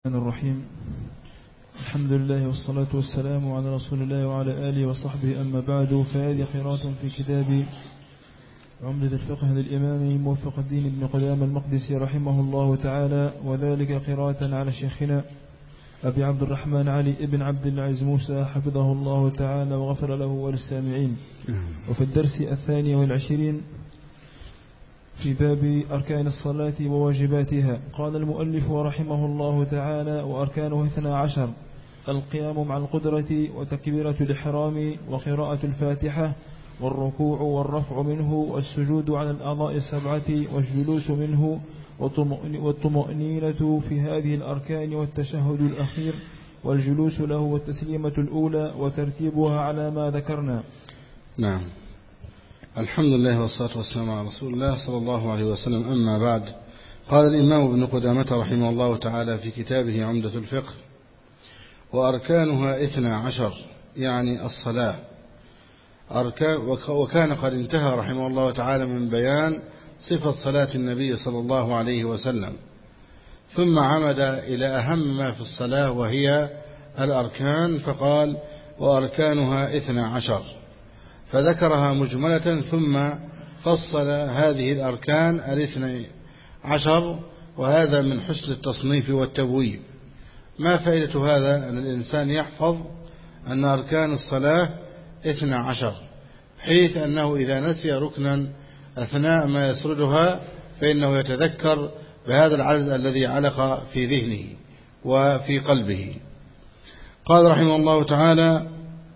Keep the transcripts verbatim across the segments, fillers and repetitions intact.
الرحيم. الحمد لله والصلاة والسلام على رسول الله وعلى آله وصحبه، أما بعد، فهذه قراءة في كتاب عمدة الفقه للإمام الموفق الدين ابن قدامة المقدسي رحمه الله تعالى، وذلك قراءة على شيخنا أبي عبد الرحمن علي ابن عبد العزيز موسى حفظه الله تعالى وغفر له وللسامعين. وفي الدرس الثاني والعشرين في باب أركان الصلاة وواجباتها، قال المؤلف رحمه الله تعالى: وأركانه اثنا عشر: القيام مع القدرة، وتكبيرة الإحرام، وقراءة الفاتحة، والركوع والرفع منه، والسجود على الأعضاء السبعة، والجلوس منه، والطمأنينة في هذه الأركان، والتشهد الأخير، والجلوس له، والتسليمة الأولى، وترتيبها على ما ذكرنا. نعم. الحمد لله والصلاة والسلام على رسول الله صلى الله عليه وسلم. أما بعد، قال الإمام ابن قدامة رحمه الله تعالى في كتابه عمدة الفقه: وأركانها اثنا عشر، يعني الصلاة أركان. وكان قد انتهى رحمه الله تعالى من بيان صفة صلاة النبي صلى الله عليه وسلم، ثم عمد إلى أهم ما في الصلاة وهي الأركان، فقال: وأركانها اثنا عشر، فذكرها مجملة ثم فصل هذه الأركان الاثنى عشر، وهذا من حسن التصنيف والتبويب. ما فائدة هذا؟ أن الإنسان يحفظ أن أركان الصلاة اثنى عشر، حيث أنه إذا نسي ركنا أثناء ما يسردها فإنه يتذكر بهذا العدد الذي علق في ذهنه وفي قلبه. قال رحمه الله تعالى: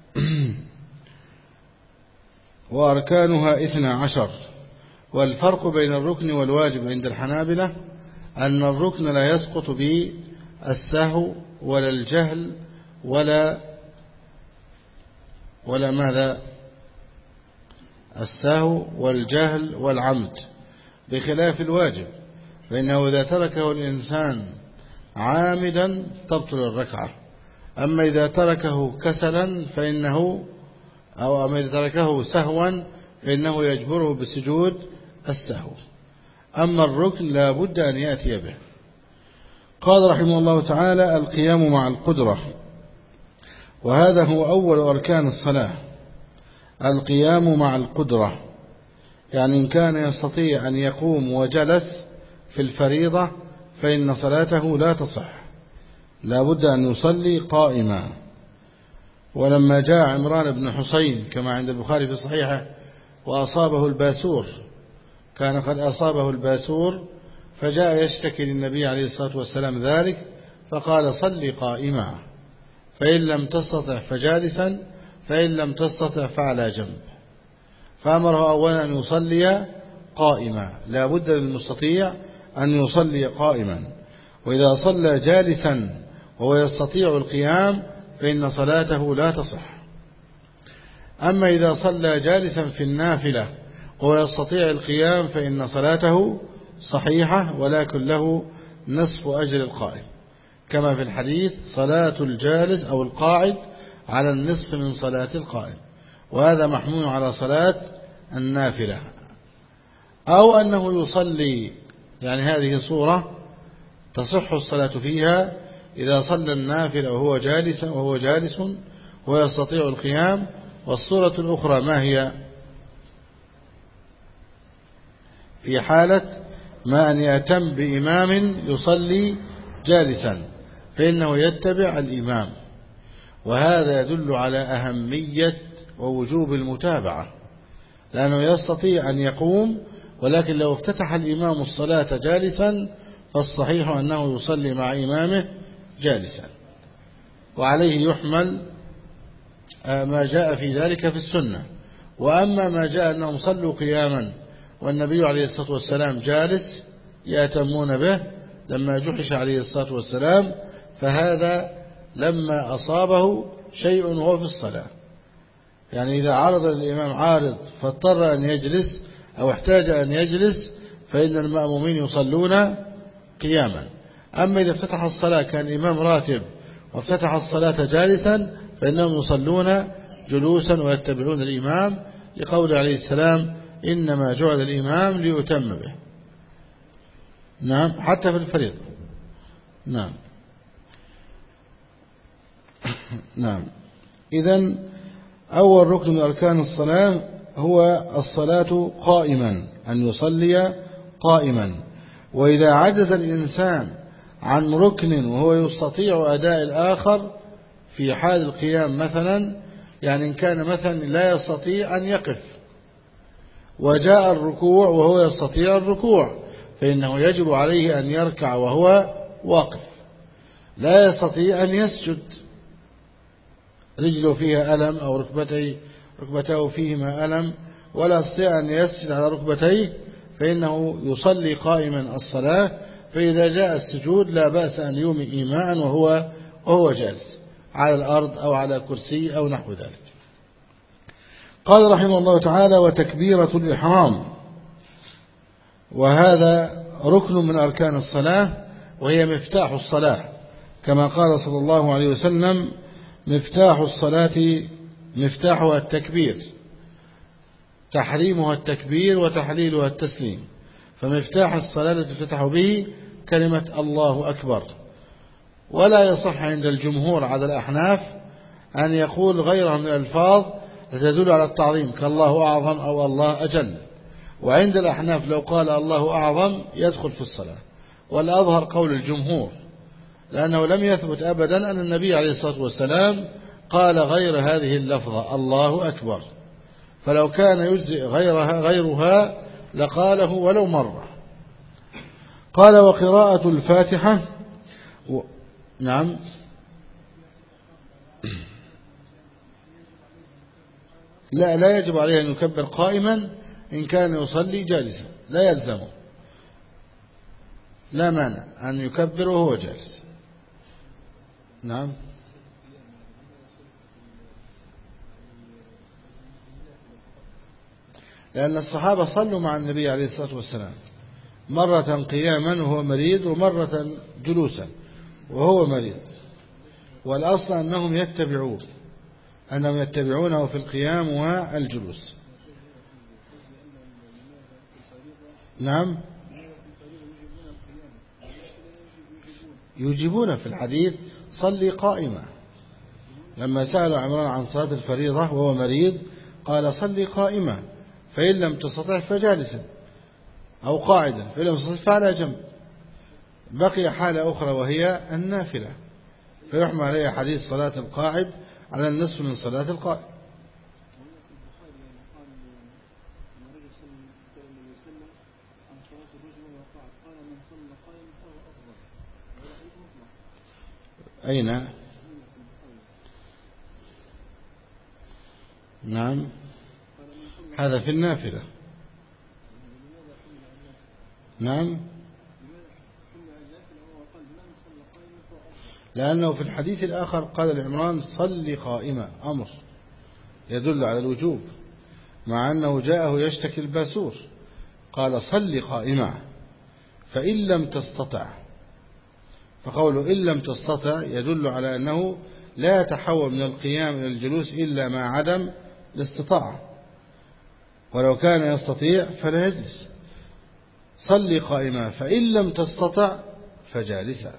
وأركانها اثنا عشر. والفرق بين الركن والواجب عند الحنابلة أن الركن لا يسقط بالسهو ولا الجهل ولا ولا ماذا السهو والجهل والعمد، بخلاف الواجب، فإنه إذا تركه الإنسان عامدا تبطل الركعة، أما إذا تركه كسلا فإنه أو أما إذا تركه سهوا فإنه يجبره بسجود السهو. أما الركن لا بد أن يأتي به. قال رحمه الله تعالى: القيام مع القدرة، وهذا هو أول أركان الصلاة. القيام مع القدرة يعني إن كان يستطيع أن يقوم وجلس في الفريضة فإن صلاته لا تصح، لا بد أن يصلي قائما. ولما جاء عمران بن حسين كما عند البخاري في صحيحه وأصابه الباسور، كان قد أصابه الباسور، فجاء يشتكي للنبي عليه الصلاة والسلام ذلك، فقال: صلي قائما، فإن لم تستطع فجالسا، فإن لم تستطع فعلى جنب. فأمره أولا أن يصلي قائما، لا بد للمستطيع أن يصلي قائما. وإذا صلى جالسا وهو يستطيع القيام فإن صلاته لا تصح. أما إذا صلى جالسا في النافلة وهو يستطيع القيام فإن صلاته صحيحة، ولكن له نصف أجر القائم، كما في الحديث: صلاة الجالس أو القاعد على النصف من صلاة القائم. وهذا محمول على صلاة النافلة. أو أنه يصلي، يعني هذه صورة تصح الصلاة فيها إذا صلى النافلة وهو جالس وهو جالس ويستطيع القيام. والصورة الأخرى ما هي؟ في حالة ما أن يأتم بإمام يصلي جالسا فإنه يتبع الإمام، وهذا يدل على أهمية ووجوب المتابعة، لأنه يستطيع أن يقوم، ولكن لو افتتح الإمام الصلاة جالسا فالصحيح أنه يصلي مع إمامه جالسا. وعليه يحمل ما جاء في ذلك في السنة. وأما ما جاء أنهم صلوا قياما والنبي عليه الصلاة والسلام جالس يأتمون به لما جحش عليه الصلاة والسلام، فهذا لما أصابه شيء وهو في الصلاة، يعني إذا عرض الإمام عارض فاضطر أن يجلس أو احتاج أن يجلس فإن المأمومين يصلون قياما. أما إذا افتتح الصلاة كان الإمام راتب وافتتح الصلاة جالسا فإنهم يصلون جلوسا ويتبعون الإمام، لقول عليه السلام: إنما جعل الإمام ليتم به. نعم، حتى في الفريضة. نعم. نعم. إذن أول ركن من أركان الصلاة هو الصلاة قائما، أن يصلي قائما. وإذا عجز الإنسان عن ركن وهو يستطيع أداء الآخر في حال القيام مثلا، يعني إن كان مثلا لا يستطيع أن يقف وجاء الركوع وهو يستطيع الركوع، فإنه يجب عليه أن يركع وهو واقف. لا يستطيع أن يسجد، رجله فيها ألم أو ركبتيه ركبته فيهما ألم ولا يستطيع أن يسجد على ركبتيه، فإنه يصلي قائما الصلاة. فإذا جاء السجود لا بأس أن يومي إيماء وهو وهو جالس على الأرض أو على كرسي أو نحو ذلك. قال رحمه الله تعالى: وتكبيرة الإحرام، وهذا ركن من أركان الصلاة، وهي مفتاح الصلاة، كما قال صلى الله عليه وسلم: مفتاح الصلاة مفتاحها التكبير، تحريمها التكبير وتحليلها التسليم. فمفتاح الصلاة التي تفتح به كلمة الله أكبر. ولا يصح عند الجمهور على الأحناف أن يقول غيرها من الألفاظ تدل على التعظيم كالله أعظم أو الله أجل. وعند الأحناف لو قال الله أعظم يدخل في الصلاة، والأظهر قول الجمهور، لأنه لم يثبت أبدا أن النبي عليه الصلاة والسلام قال غير هذه اللفظة الله أكبر، فلو كان يجزئ غيرها غيرها لقاله ولو مرة. قال: وقراءة الفاتحة و... نعم. لا لا يجب عليه أن يكبر قائما إن كان يصلي جالسا، لا يلزمه، لا مانع أن يكبر وهو جالس. نعم. لأن الصحابة صلوا مع النبي عليه الصلاة والسلام مرة قياما وهو مريض ومرة جلوسا وهو مريض، والأصل أنهم يتبعون أنهم يتبعونه في القيام والجلوس. نعم. يجيبون في الحديث صلي قائمة. لما سألوا عمران عن صلاة الفريضة وهو مريض قال صلي قائمة، فإن لم تستطع فجالسا أو قاعدا، فإن لم تستطع فعلى جنب. بقي حالة أخرى وهي النافلة، فيحمل عليها حديث صلاة القاعد على النصف من صلاة القائم. أين؟ نعم، هذا في النافلة. نعم، لأنه في الحديث الآخر قال العمران صلي قائمة، أمر يدل على الوجوب، مع أنه جاءه يشتكي الباسور قال صلي قائمة فإن لم تستطع. فقوله إن لم تستطع يدل على أنه لا يتحول من القيام إلى الجلوس إلا مع عدم الاستطاعة، ولو كان يستطيع فلا يجلس. صلي قائمة فإن لم تستطع فجالسا.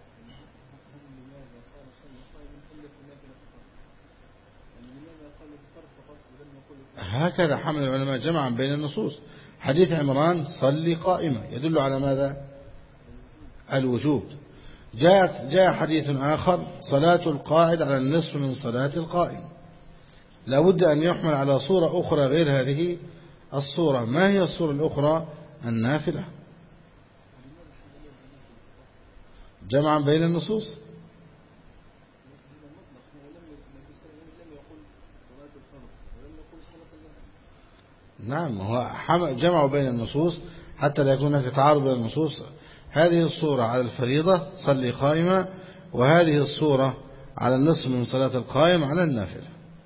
هكذا حمل العلماء جمعا بين النصوص. حديث عمران صلي قائمة يدل على ماذا؟ الوجوب. جاء جاء حديث آخر صلاة القاعد على النصف من صلاة القائم. لابد أن يحمل على صورة أخرى غير هذه الصورة. ما هي الصورة الأخرى؟ النافلة. جمعا بين النصوص. نعم، هو جمعوا بين النصوص حتى لا يكون هناك تعارض بين النصوص. هذه الصورة على الفريضة صلي قائمة، وهذه الصورة على النصف من صلاة القائم على النافلة.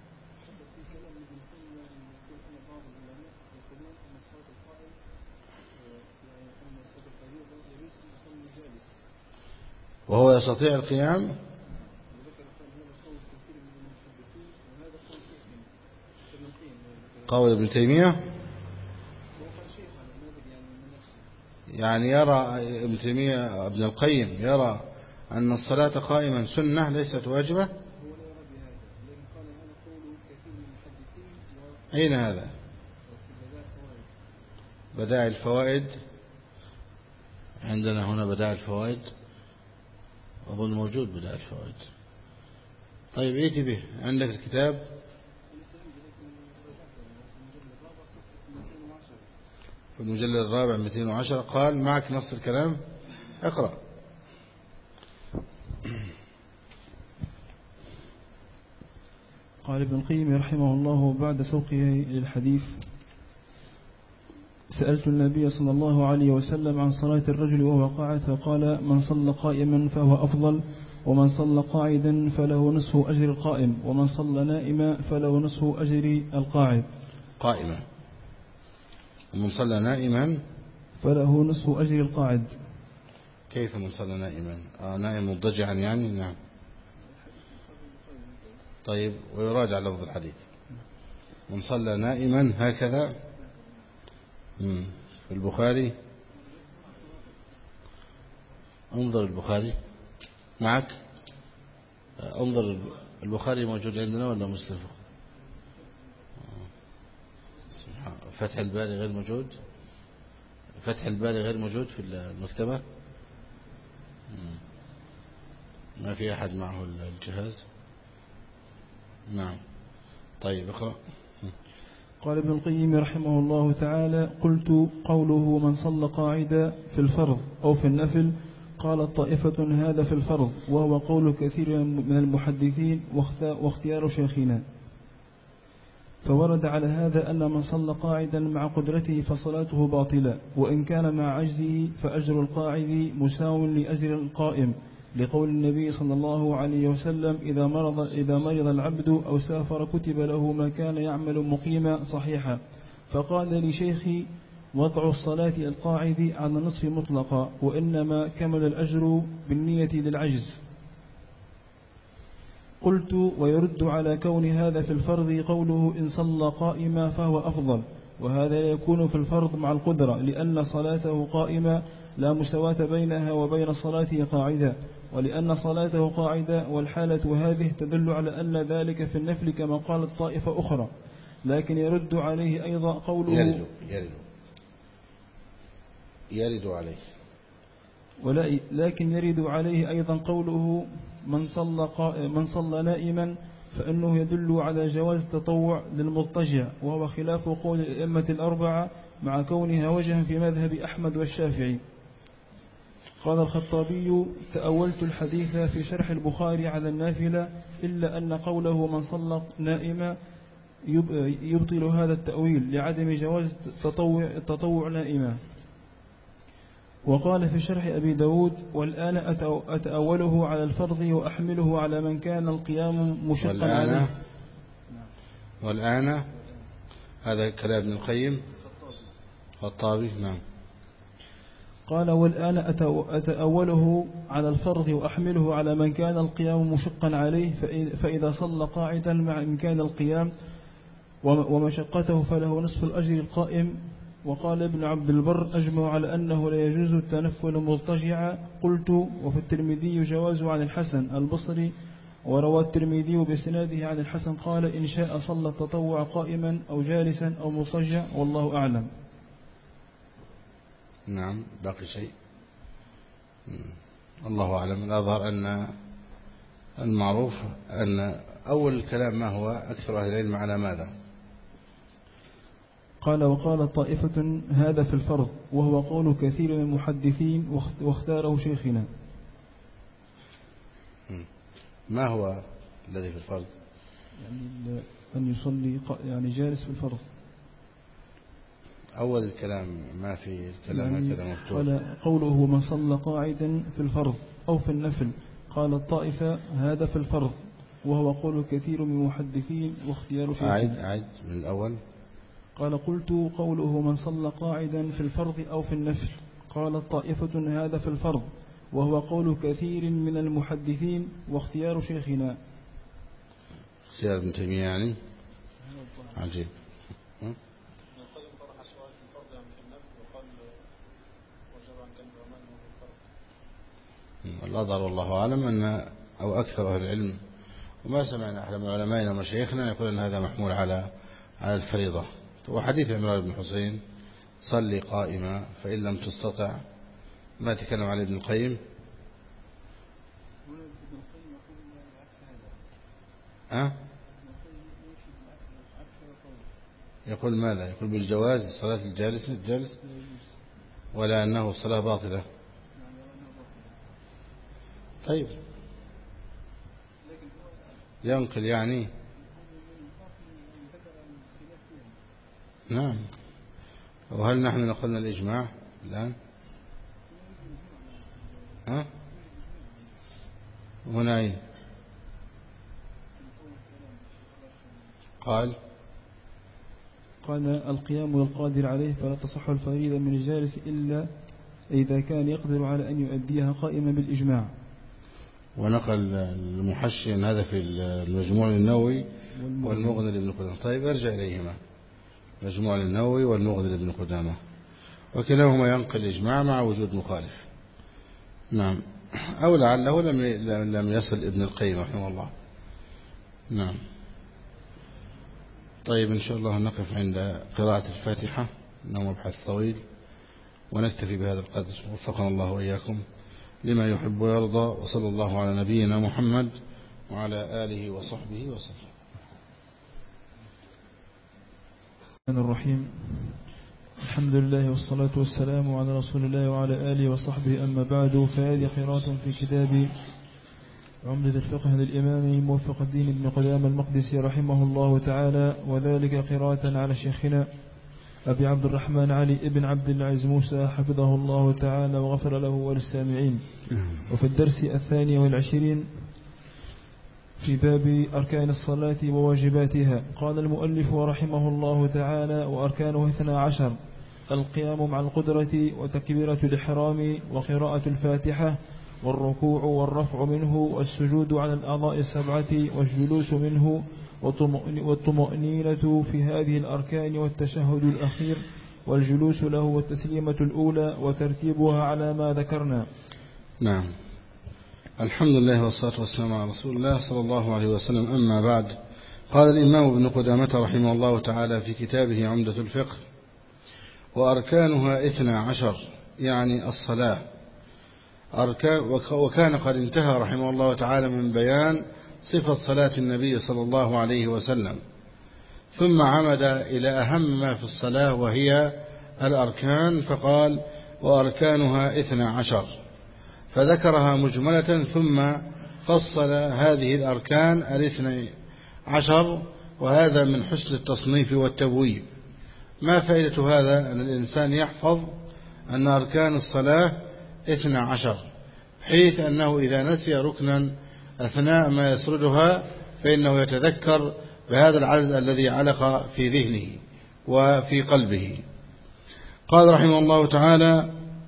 وهو يستطيع القيام. قول ابن تيمية يعني يرى ابن تيمية ابن القيم يرى أن الصلاة قائما سنة ليست واجبة. أين هذا؟ بدائع الفوائد. عندنا هنا بدائع الفوائد، أظن موجود بدائع الفوائد. طيب ائتي به، عندك الكتاب في المجلد الرابع مئتين وعشرة. قال معك نص الكلام، اقرأ. قال ابن القيم رحمه الله بعد سوقه للحديث: سألت النبي صلى الله عليه وسلم عن صلاة الرجل وهو قاعد، فقال: من صلى قائما فهو أفضل، ومن صلى قاعدا فله نصف أجر القائم، ومن صلى نائما فله نصف أجر القاعد. قائما. ومن صلى نائما فله نصف أجر القاعد. كيف من صلى نائما؟ آه نائم مضجعا يعني. نعم. طيب ويراجع لفظ الحديث. من صلى نائما هكذا في البخاري. انظر البخاري معك، انظر البخاري موجود عندنا ولا مسلم؟ فتح الباري غير موجود. فتح الباري غير موجود في المكتبة. ما في أحد معه الجهاز. نعم. طيب اقرأ. قال ابن القيم رحمه الله تعالى: قلت: قوله من صلى قاعدا في الفرض أو في النفل، قال طائفة هذا في الفرض، وهو قول كثير من المحدثين واختيار شيخنا. فورد على هذا أن من صلى قاعدا مع قدرته فصلاته باطلة، وإن كان مع عجزه فأجر القاعد مساو لأجر القائم، لقول النبي صلى الله عليه وسلم: إذا مرض, إذا مرض العبد أو سافر كتب له ما كان يعمل مقيما صحيحا. فقال لشيخي: وضع الصلاة القاعد على النصف مطلقا، وإنما كمل الأجر بالنية للعجز. قلت: ويرد على كون هذا في الفرض قوله إن صلى قائما فهو أفضل، وهذا يكون في الفرض مع القدرة، لأن صلاته قائمة لا مساواة بينها وبين صلاته قاعدة، ولأن صلاته قاعدة والحالة هذه تدل على أن ذلك في النفل كما قالت طائفة أخرى. لكن يرد عليه أيضا قوله يرد, يرد, يرد عليه ولا لكن يرد عليه أيضا قوله من صلى, من صلى نائما، فإنه يدل على جواز التطوع للمضطجع، وهو خلاف قول الأئمة الأربعة مع كونها وجها في مذهب أحمد والشافعي. قال الخطابي: تأولت الحديث في شرح البخاري على النافلة، إلا أن قوله من صلى نائما يبطل هذا التأويل لعدم جواز التطوع, التطوع نائما. وقال في شرح أبي داود: والآن أتأوله على الفرض وأحمله على من كان القيام مشقا والآن عليه. والآن هذا كلام ابن القيم خطابي. نعم. قال: والآن أتأوله على الفرض وأحمله على من كان القيام مشقا عليه، فإذا صلى قاعدا مع إمكان القيام ومشقته فله نصف الأجر القائم. وقال ابن عبد البر: أجمع على أنه لا يجوز التنفل مضطجعا. قلت: وفي الترمذي جواز عن الحسن البصري، وروى الترمذي بسناده عن الحسن قال: إن شاء صلى التطوع قائما أو جالسا أو مضطجع، والله أعلم. نعم. باقي شيء؟ الله أعلم. الأظهر أن المعروف أن أول الكلام ما هو أكثر أهل العلم على ماذا؟ قال: وقال طائفة هذا في الفرض، وهو قول كثير من المحدثين واختاره شيخنا. ما هو الذي في الفرض؟ يعني أن يصلي يعني جالس في الفرض. أول الكلام ما في الكلام يعني هكذا مفتوح. قال قوله من صلى قاعدا في الفرض أو في النفل، قال الطائفة هذا في الفرض، وهو قول كثير من المحدثين واختيار شيخنا. أعد أعد من الأول. قال: قلت: قوله من صلى قاعدا في الفرض أو في النفل، قال طائفة هذا في الفرض، وهو قول كثير من المحدثين واختيار شيخنا. اختيار ابن تيمية يعني. عجيب. الأظهر والله أعلم أن أو أكثر أهل العلم، وما سمعنا أحد من علمائنا ومشايخنا يقول أن هذا محمول على على الفريضة. وحديث عمران بن حسين صلي قائما فإن لم تستطع، ما تكلم عليه ابن القيم. أه؟ يقول ماذا؟ يقول بالجواز صلاة الجالس الجالس ولا أنه الصلاة باطلة. طيب ينقل يعني. نعم. وهل نحن نقلنا الإجماع الآن؟ ها؟ هنا أين قال قال القيام للقادر عليه فلا تصح الفريضة من الجالس إلا إذا كان يقدر على أن يؤديها قائما بالإجماع. ونقل المحشي هذا في المجموع النووي والمغني لابن قدامة. طيب ارجع إليهما، مجموع النووي والمغني لابن قدامة، وكلاهما ينقل إجماع مع وجود مخالف. نعم. أو لعله لم لم يصل ابن القيم رحمه الله. نعم. طيب إن شاء الله نقف عند قراءة الفاتحة، إنه مبحث طويل، ونكتفي بهذا القدر. وفقنا الله وإياكم لما يحب ويرضى، وصلى الله على نبينا محمد وعلى آله وصحبه وسلم. الرحمن الرحيم. الحمد لله والصلاة والسلام على رسول الله وعلى آله وصحبه، أما بعد، فهذه قراءة في كتاب عمدة الفقه للإمام موفق الدين ابن قدامة المقدسي رحمه الله تعالى، وذلك قراءة على شيخنا أبي عبد الرحمن علي ابن عبد العزيز موسى حفظه الله تعالى وغفر له وللسامعين. وفي الدرس الثاني والعشرين في باب أركان الصلاة وواجباتها، قال المؤلف رحمه الله تعالى: وأركانه اثنا عشر: القيام مع القدرة، وتكبيرة الإحرام، وقراءة الفاتحة، والركوع والرفع منه، والسجود على الأعضاء السبعة، والجلوس منه، والطمأنينة في هذه الأركان، والتشهد الأخير، والجلوس له، والتسليمة الأولى، وترتيبها على ما ذكرنا. نعم. الحمد لله والصلاة والسلام على رسول الله صلى الله عليه وسلم. أما بعد، قال الإمام ابن قدامة رحمه الله تعالى في كتابه عمدة الفقه: وأركانها اثنا عشر، يعني الصلاة أركان. وكان قد انتهى رحمه الله تعالى من بيان صفة صلاة النبي صلى الله عليه وسلم، ثم عمد إلى أهم ما في الصلاة وهي الأركان، فقال: وأركانها اثنا عشر، فذكرها مجملة ثم فصل هذه الأركان الاثنى عشر. وهذا من حسن التصنيف والتبويب. ما فائدة هذا؟ أن الإنسان يحفظ أن أركان الصلاة اثنا عشر، حيث أنه إذا نسي ركنا أثناء ما يسردها فإنه يتذكر بهذا العدد الذي علق في ذهنه وفي قلبه. قال رحمه الله تعالى: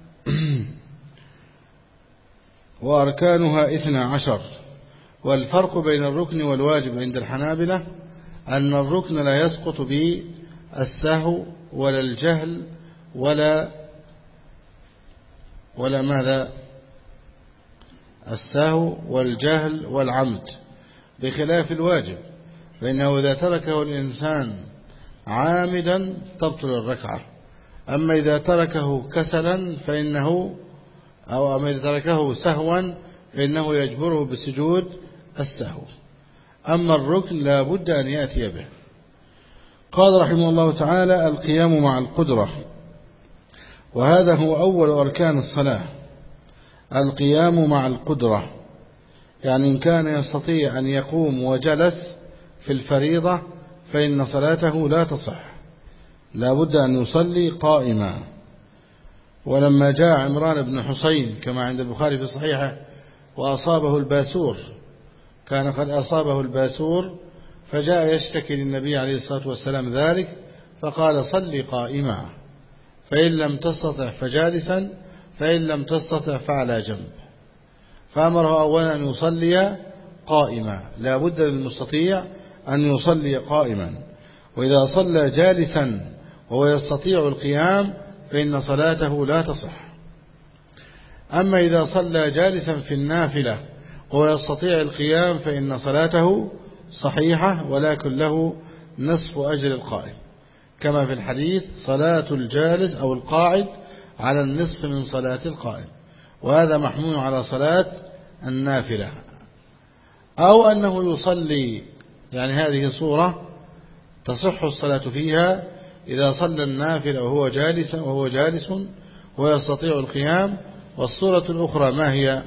وأركانها اثنا عشر. والفرق بين الركن والواجب عند الحنابلة أن الركن لا يسقط بالسهو ولا الجهل ولا ولا ماذا السهو والجهل والعمد، بخلاف الواجب، فإنه إذا تركه الإنسان عامدا تبطل الركعة. أما إذا تركه كسلا فإنه أو أما إذا تركه سهوا فإنه يجبره بسجود السهو. أما الركن لا بد أن يأتي به. قال رحمه الله تعالى: القيام مع القدرة، وهذا هو أول أركان الصلاة. القيام مع القدرة يعني إن كان يستطيع أن يقوم وجلس في الفريضة فإن صلاته لا تصح، لا بد أن يصلي قائما. ولما جاء عمران بن حسين كما عند البخاري في صحيحه وأصابه الباسور، كان قد أصابه الباسور، فجاء يشتكي للنبي عليه الصلاة والسلام ذلك، فقال: صلي قائما، فإن لم تستطع فجالسا، فإن لم تستطع فعلى جنب. فأمره أولا أن يصلي قائما، لا بد للمستطيع أن يصلي قائما. وإذا صلى جالسا وهو يستطيع القيام فإن صلاته لا تصح. أما إذا صلى جالسا في النافلة وهو يستطيع القيام فإن صلاته صحيحة، ولكن له نصف أجر القائم، كما في الحديث صلاة الجالس أو القاعد على النصف من صلاة القائم، وهذا محمول على صلاة النافلة. أو أنه يصلي، يعني هذه صورة تصح الصلاة فيها إذا صلى النافلة وهو جالس وهو جالس ويستطيع القيام. والصورة الأخرى ما هي؟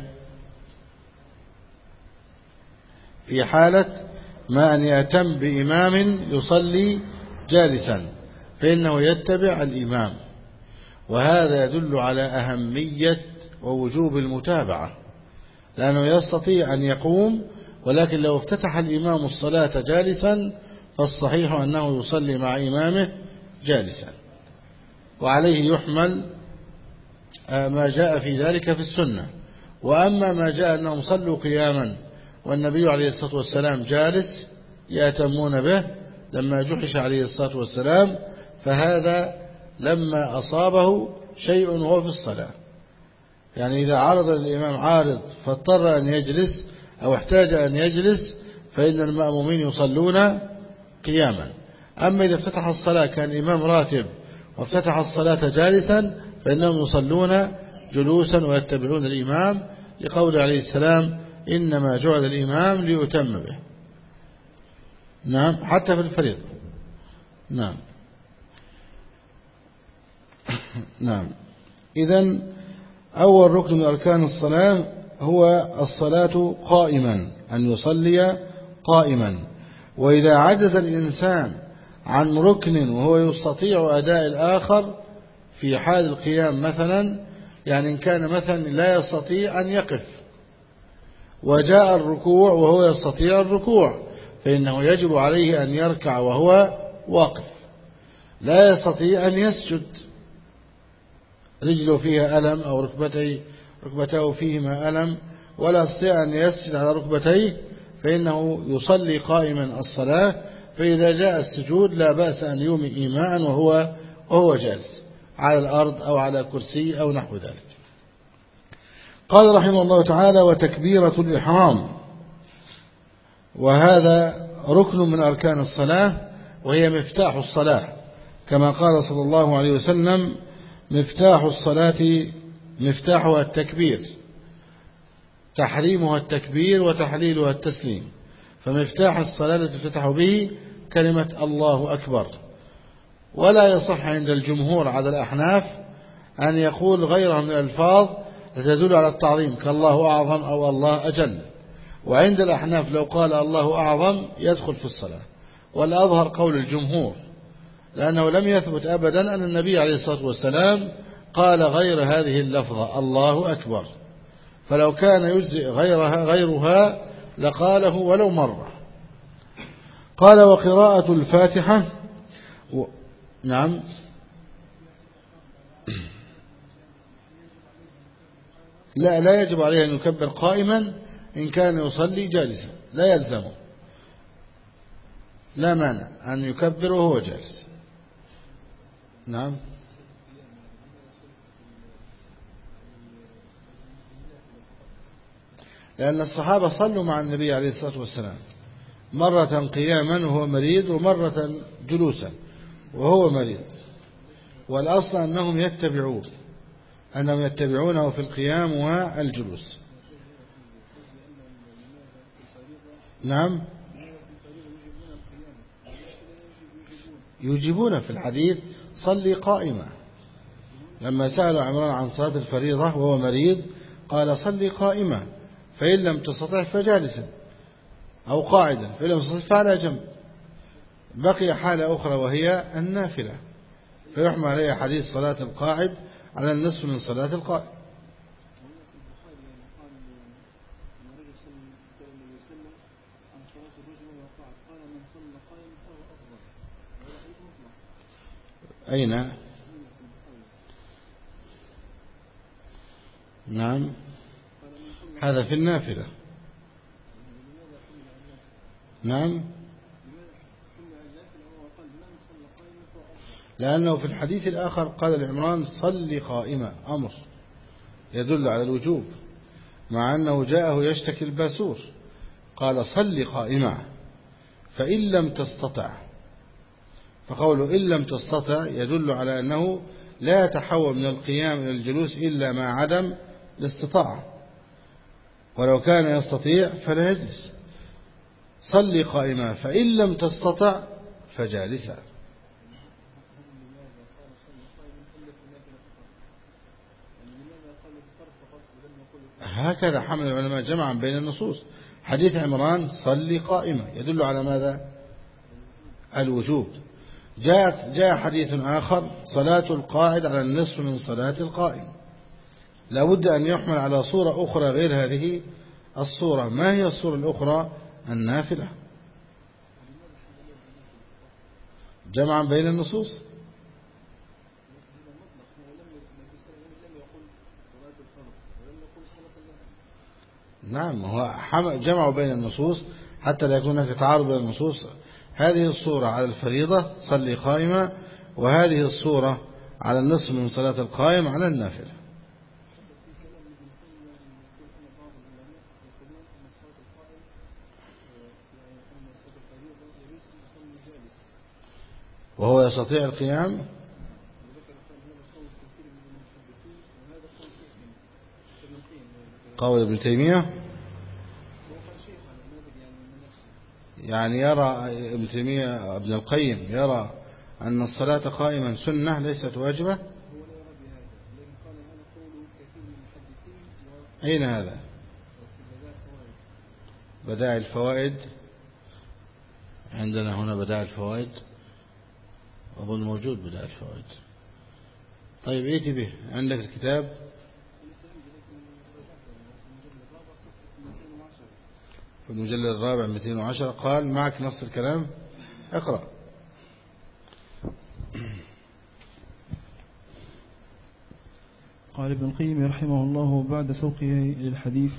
في حالة ما أن يأتم بإمام يصلي جالسا فإنه يتبع الإمام، وهذا يدل على أهمية ووجوب المتابعة، لأنه يستطيع أن يقوم، ولكن لو افتتح الإمام الصلاة جالسا فالصحيح أنه يصلي مع إمامه جالسا. وعليه يحمل ما جاء في ذلك في السنة. وأما ما جاء أنهم صلوا قياما والنبي عليه الصلاة والسلام جالس يأتمون به لما جحش عليه الصلاة والسلام، فهذا لما أصابه شيء وهو في الصلاة، يعني إذا عرض الإمام عارض فاضطر أن يجلس أو احتاج أن يجلس فإن المأمومين يصلون قياما. أما إذا افتتح الصلاة كان الإمام راتب وافتتح الصلاة جالسا فإنهم يصلون جلوسا ويتبعون الإمام، لقول عليه السلام إنما جعل الإمام ليتم به. نعم، حتى في الفريضة. نعم نعم. إذن أول ركن من أركان الصلاة هو الصلاة قائما، أن يصلي قائما. وإذا عجز الإنسان عن ركن وهو يستطيع أداء الآخر في حال القيام مثلا، يعني إن كان مثلا لا يستطيع أن يقف وجاء الركوع وهو يستطيع الركوع، فإنه يجب عليه أن يركع وهو واقف. لا يستطيع أن يسجد، رجله فيها ألم أو ركبتيه ركبته فيهما ألم ولا يستطيع أن يسجد على ركبتيه، فإنه يصلي قائما الصلاة. فإذا جاء السجود لا بأس أن يومي إيماء وهو, وهو جالس على الأرض أو على كرسي أو نحو ذلك. قال رحمه الله تعالى: وتكبيرة الإحرام، وهذا ركن من أركان الصلاة وهي مفتاح الصلاة، كما قال صلى الله عليه وسلم: مفتاح الصلاة مفتاحها التكبير، تحريمها التكبير وتحليلها التسليم. فمفتاح الصلاة التي تفتح به كلمة الله أكبر. ولا يصح عند الجمهور على الأحناف أن يقول غيرها من الألفاظ تدل على التعظيم كالله أعظم أو الله أجل. وعند الأحناف لو قال الله أعظم يدخل في الصلاة، والأظهر قول الجمهور، لأنه لم يثبت أبدا أن النبي عليه الصلاة والسلام قال غير هذه اللفظة الله أكبر، فلو كان يجزئ غيرها غيرها لقاله ولو مرة. قال: وقراءة الفاتحة و... نعم لا لا يجب عليه أن يكبر قائما إن كان يصلي جالسا، لا يلزمه، لا مانع أن يكبر وهو جالس. نعم. لأن الصحابة صلوا مع النبي عليه الصلاة والسلام مرة قياما وهو مريض ومرة جلوسا وهو مريض، والأصل أنهم يتبعون أنهم يتبعونه في القيام والجلوس. نعم، يجيبون في الحديث صلي قائمة. لما سأل عمران عن صلاة الفريضة وهو مريض قال صلي قائمة، فإن لم تستطع فجالسا أو قاعدا، فإن لم تستطع فعلى جنب. بقي حالة أخرى وهي النافلة، فيحمل عليها حديث صلاة القاعد على النصف من صلاة القائم. أين؟ نعم، هذا في النافلة. نعم، لأنه في الحديث الآخر قال لعمران صلي قائمة، أمر يدل على الوجوب، مع أنه جاءه يشتكي الباسور قال صلي قائمة، فإن لم تستطع فقوله إن لم تستطع يدل على أنه لا يتحول من القيام إلى الجلوس إلا مع عدم الاستطاعة، ولو كان يستطيع فلا يجلس. صلي قائما، فإن لم تستطع فجالسا. هكذا حمل العلماء جمعا بين النصوص. حديث عمران صلي قائما يدل على ماذا؟ الوجوب. جاء جاء حديث آخر صلاة القاعد على النصف من صلاة القائم. لابد أن يحمل على صورة أخرى غير هذه الصورة. ما هي الصورة الأخرى؟ النافلة. جمعا بين النصوص. نعم، هو جمع بين النصوص حتى لا يكون هناك تعارض بين النصوص. هذه الصورة على الفريضة صلي قائمة، وهذه الصورة على النصف من صلاة القائم على النافلة. وهو يستطيع القيام. قول ابن تيمية يعني يرى ابن تيمية ابن القيم يرى أن الصلاة قائما سنة ليست واجبة. أين هذا؟ بدائع الفوائد. عندنا هنا بدائع الفوائد، أظن موجود بدائع الفوائد. طيب ائتي به، عندك الكتاب في المجلد الرابع مئتين وعشرة. قال معك نص الكلام، اقرأ. قال ابن القيم رحمه الله بعد سوقه للحديث: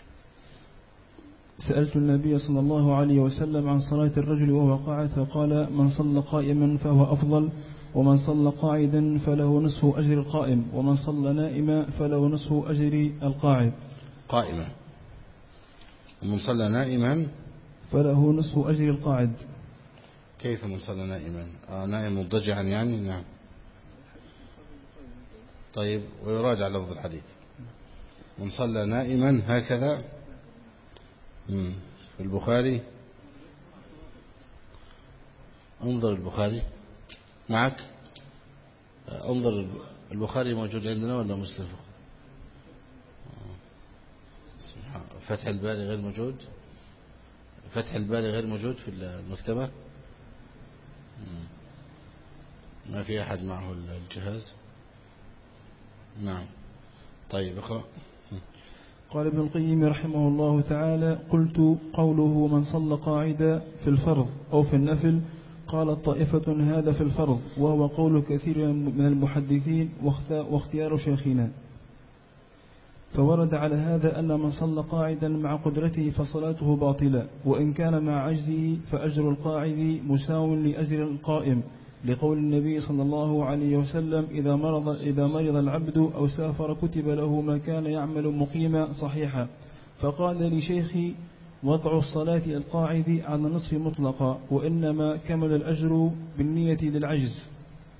سألت النبي صلى الله عليه وسلم عن صلاة الرجل وهو قاعد، فقال: من صلى قائما فهو أفضل، ومن صلى قاعدا فله نصف أجر القائم، ومن صلى نائما فله نصف أجر القاعد. قائما. ومن صلى نائما فله نصف أجر القاعد. كيف من صلى نائما؟ آه نائم مضجعا يعني. نعم. طيب، ويراجع لفظ الحديث. من صلى نائما هكذا في البخاري. انظر البخاري معك. انظر البخاري موجود عندنا ولا مستفق؟ فتح الباري غير موجود. فتح الباري غير موجود في المكتبة. ما في أحد معه الجهاز. نعم. طيب اقرأ. قال ابن القيم رحمه الله تعالى: قلت: قوله من صلى قاعدا في الفرض أو في النفل، قال طائفة هذا في الفرض، وهو قول كثير من المحدثين واختيار شيخنا. فورد على هذا أن من صلى قاعدا مع قدرته فصلاته باطلة، وإن كان مع عجزه فأجر القاعد مساو لأجر القائم، لقول النبي صلى الله عليه وسلم: إذا مرض, إذا مرض العبد أو سافر كتب له ما كان يعمل مقيما صحيحا. فقال لشيخي: وضع الصلاة القاعد على النصف مطلقا، وإنما كمل الأجر بالنية للعجز.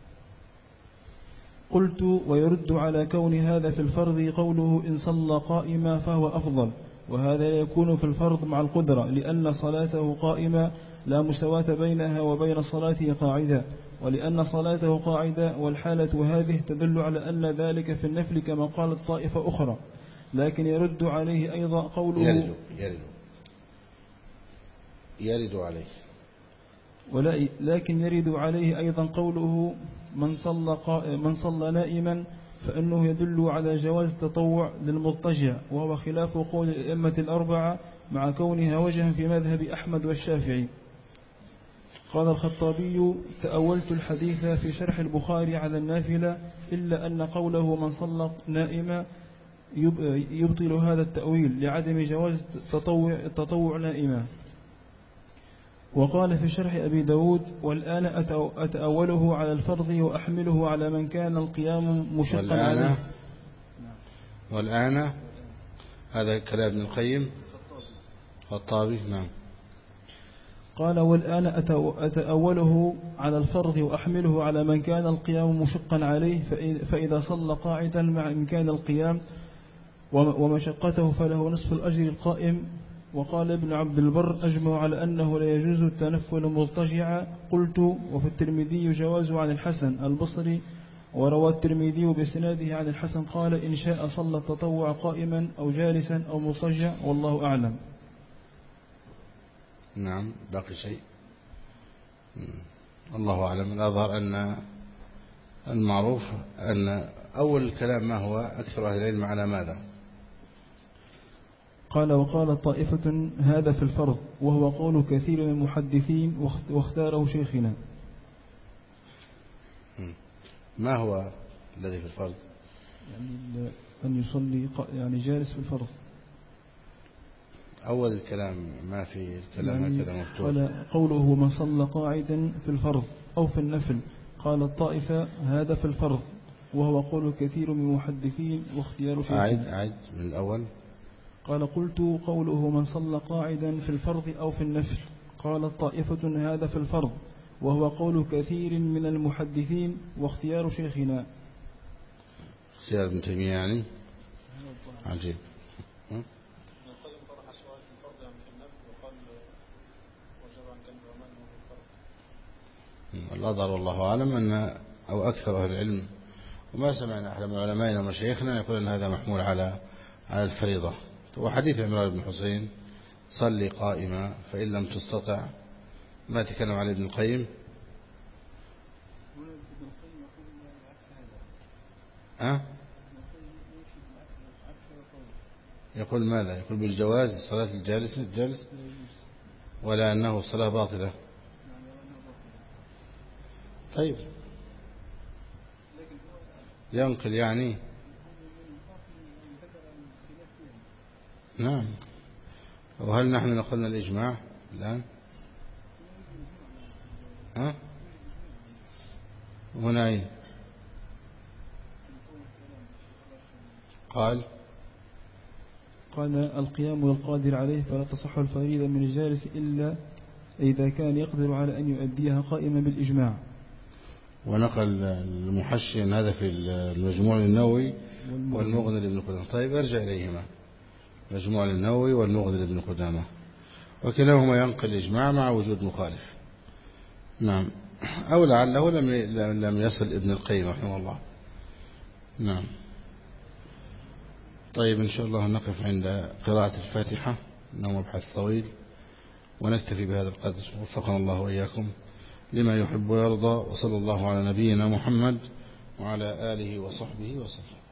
قلت: ويرد على كون هذا في الفرض قوله إن صلى قائما فهو أفضل، وهذا لا يكون في الفرض مع القدرة، لأن صلاته قائمة لا مساواة بينها وبين صلاته قاعدة، ولأن صلاته قاعدة والحالة هذه تدل على أن ذلك في النفل كما قالت طائفة أخرى. لكن يرد عليه أيضا قوله يرد يرد يرد عليه ولا لكن يرد عليه أيضا قوله من صلى, من صلى نائما، فإنه يدل على جواز التطوع للمضطجع، وهو خلاف قول الأئمة الأربعة مع كونها وجها في مذهب أحمد والشافعي. قال الخطابي: تأولت الحديث في شرح البخاري على النافلة، إلا أن قوله من صلى نائما يبطل هذا التأويل لعدم جواز التطوع, التطوع نائما. وقال في شرح أبي داود: والآن أتأوله على الفرض وأحمله على من كان القيام مشقا عليه. والآن هذا كلام ابن القيم. خطابي. نعم. قال والآن أتأوله على الفرض وأحمله على من كان القيام مشقا عليه، فإذا صلى قاعدا مع إمكان القيام ومشقته فله نصف الأجر القائم. وقال ابن عبد البر أجمع على أنه لا يجوز التنفل مضطجعا. قلت وفي الترمذي جواز عن الحسن البصري، وروى الترمذي بسناده عن الحسن قال إن شاء صلى التطوع قائما أو جالسا أو مضطجع والله أعلم. نعم، باقي شيء؟ الله أعلم. الأظهر أن المعروف أن أول الكلام ما هو أكثر أهل العلم على ماذا؟ قال وقال طائفة هذا في الفرض، وهو قول كثير من المحدثين واختاره شيخنا. ما هو الذي في الفرض؟ يعني أن يصلي يعني جالس في الفرض. أول الكلام ما في الكلام يعني هكذا مكتوب. قال قوله من صلى قاعدا في الفرض أو في النفل. قال الطائفة هذا في الفرض، وهو قول كثير من المحدثين واختيار شيخنا. أعد أعد من الأول. قال قلت قوله من صلى قاعدا في الفرض أو في النفل. قال الطائفة هذا في الفرض، وهو قول كثير من المحدثين واختيار شيخنا. اختيار ابن تيمية يعني. عجيب. الأظهر والله أعلم أن أو أكثر أهل العلم، وما سمعنا أحد من علمائنا ومشايخنا يقول أن هذا محمول على على الفريضة. وحديث عمران بن حسين صلي قائما فإن لم تستطع، ما تكلم عليه ابن القيم. أه؟ يقول ماذا؟ يقول بالجواز صلاة الجالس الجالس ولا أنه الصلاة باطلة. طيب ينقل يعني. نعم. وهل نحن نقلنا الإجماع الآن؟ ها؟ هنا أين قال قال القيام والقادر عليه فلا تصح الفريضة من الجالس إلا إذا كان يقدر على أن يؤديها قائما بالإجماع. ونقل المحشي أن هذا في المجموع النووي والمغني لابن قدامة. طيب ارجع إليهما، مجموع النووي والمغني لابن قدامة، وكلاهما ينقل الإجماع مع وجود مخالف. نعم. أو لعله لم لم يصل ابن القيم رحمه الله. نعم. طيب إن شاء الله نقف عند قراءة الفاتحة، إنه مبحث طويل، ونكتفي بهذا القدر. وفقنا الله وإياكم لما يحب ويرضى، وصلى الله على نبينا محمد وعلى آله وصحبه وسلم.